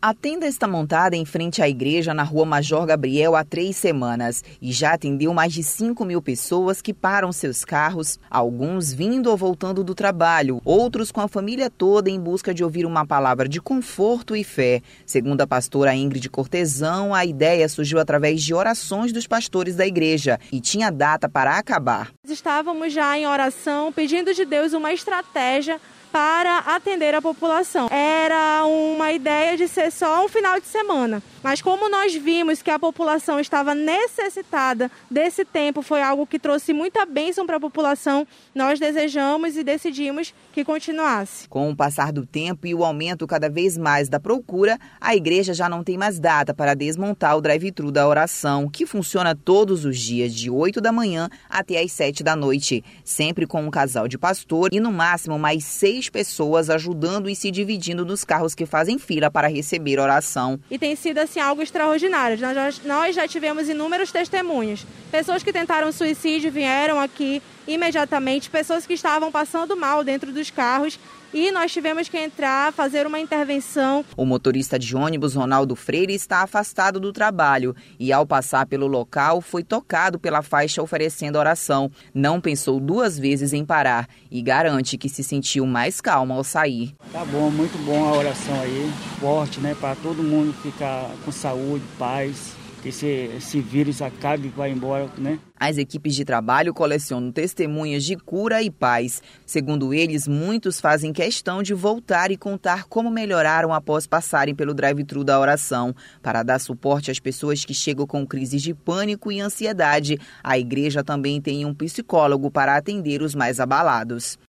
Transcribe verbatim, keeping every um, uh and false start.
A tenda está montada em frente à igreja na rua Major Gabriel há três semanas e já atendeu mais de cinco mil pessoas que param seus carros, alguns vindo ou voltando do trabalho, outros com a família toda em busca de ouvir uma palavra de conforto e fé. Segundo a pastora Ingrid Cortesão, a ideia surgiu através de orações dos pastores da igreja e tinha data para acabar. Estávamos já em oração, pedindo de Deus uma estratégia para atender a população. Era uma ideia de ser só um final de semana, mas como nós vimos que a população estava necessitada desse tempo, foi algo que trouxe muita bênção para a população, nós desejamos e decidimos que continuasse. Com o passar do tempo e o aumento cada vez mais da procura, a igreja já não tem mais data para desmontar o drive-thru da oração, que funciona todos os dias de oito da manhã até às sete da noite, sempre com um casal de pastor e no máximo mais seis pessoas ajudando e se dividindo nos carros que fazem fila para receber oração. E tem sido assim algo extraordinário. Nós, nós já tivemos inúmeros testemunhos. Pessoas que tentaram suicídio vieram aqui imediatamente, pessoas que estavam passando mal dentro dos carros e nós tivemos que entrar, fazer uma intervenção. O motorista de ônibus, Ronaldo Freire, está afastado do trabalho e, ao passar pelo local, foi tocado pela faixa oferecendo oração. Não pensou duas vezes em parar e garante que se sentiu mais calmo ao sair. Tá bom, muito bom a oração aí, forte, né, para todo mundo ficar com saúde, paz. Que esse, esse vírus acabe e vá embora, né? As equipes de trabalho colecionam testemunhas de cura e paz. Segundo eles, muitos fazem questão de voltar e contar como melhoraram após passarem pelo drive-thru da oração. Para dar suporte às pessoas que chegam com crises de pânico e ansiedade, a igreja também tem um psicólogo para atender os mais abalados.